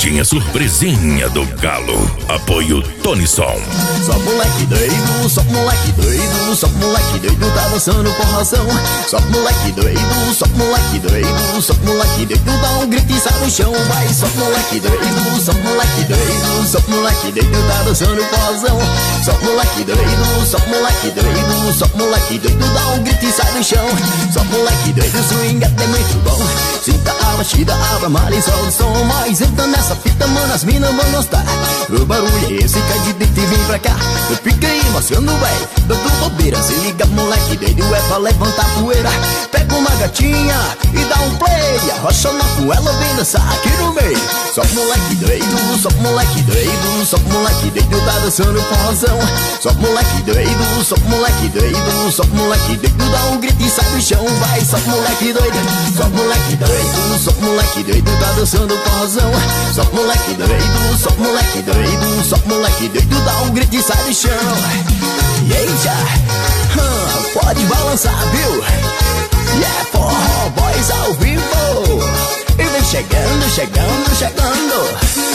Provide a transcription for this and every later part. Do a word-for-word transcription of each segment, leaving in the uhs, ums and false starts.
pegadinha surpresinha do Galo. Apoio Tonisson. Só moleque doido, só moleque doido, só moleque doido tá dançando porrazão. Só moleque doido, só moleque doido, só moleque doido dá um grito e sai no chão. Vai, só moleque doido, só moleque doido, só moleque doido tá dançando porrazão. Só moleque doido, só moleque doido, só moleque doido dá um grito e sai no chão. Só moleque doido, o swing é muito bom. Sinta a batida, abra malha e solta o som. Mas entra nessa fita, mano, as minas vão gostar. O barulho é esse, cai de dentro e vem pra cá. Eu fico aí mostrando, véi, dando bobeira. Se liga, moleque doido, é pra levantar poeira. Pega uma gatinha e dá um play. Arrocha na ela vem dançar aqui no meio. Só moleque doido, só moleque doido, só moleque doido tá dançando porrazão. Só moleque doido, só moleque doido, só moleque doido dá um grito e sai do chão. Vai, só moleque doido, só moleque doido, só moleque doido tá dançando porrazão. Só moleque doido, só moleque doido, só moleque doido dá um grito e sai do chão. E aí já, hum, pode balançar, viu? Yeah, forró boys ao vivo. E vem chegando, chegando, chegando.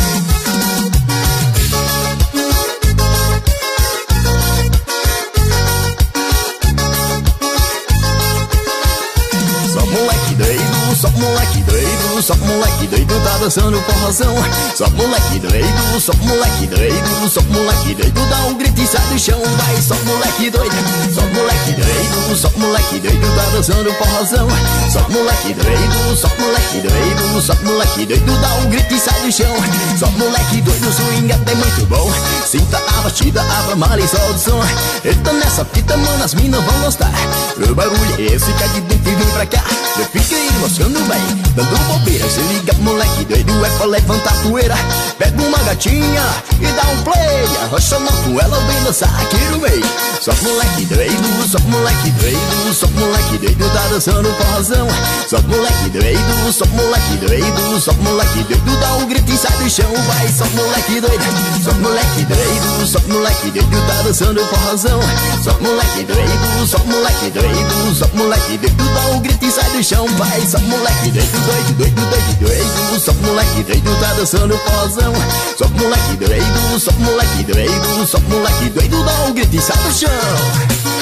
Só moleque doido, só moleque doido, só moleque doido tá dançando porrazão. Só moleque doido, só moleque doido, só moleque doido dá um grito e sai do chão. Vai, só moleque doido, só moleque doido, só moleque doido tá dançando porrazão. Só moleque doido, só moleque doido, só moleque doido dá um grito e sai do chão. Só moleque doido, o swing é muito bom. Sinta a batida, abra malha e solta o som. Entra nessa fita, mano, as minas vão gostar. O barulho é esse, cai de dentro e vem pra cá. Eu fico aí mostrando bem, dando bobeira. Se liga, moleque doido, é pra levantar poeira. Pega uma gatinha e dá um play. Arrocha na ela vem dançar aqui no meio. Só moleque doido, só moleque doido, só moleque doido tá dançando porrazão. Só moleque doido, só moleque doido, só moleque doido dá um grito e sai do chão. Vai, só moleque doido, só moleque doido, só moleque doido tá dançando porrazão. Só moleque doido, só moleque doido, só moleque doido dá um grito e sai do chão. Vai, só moleque doido, doido, doido, doido, doido, só moleque doido tá dançando porrazão. Só moleque doido, só moleque doido, só moleque doido dá um grito e sai do chão.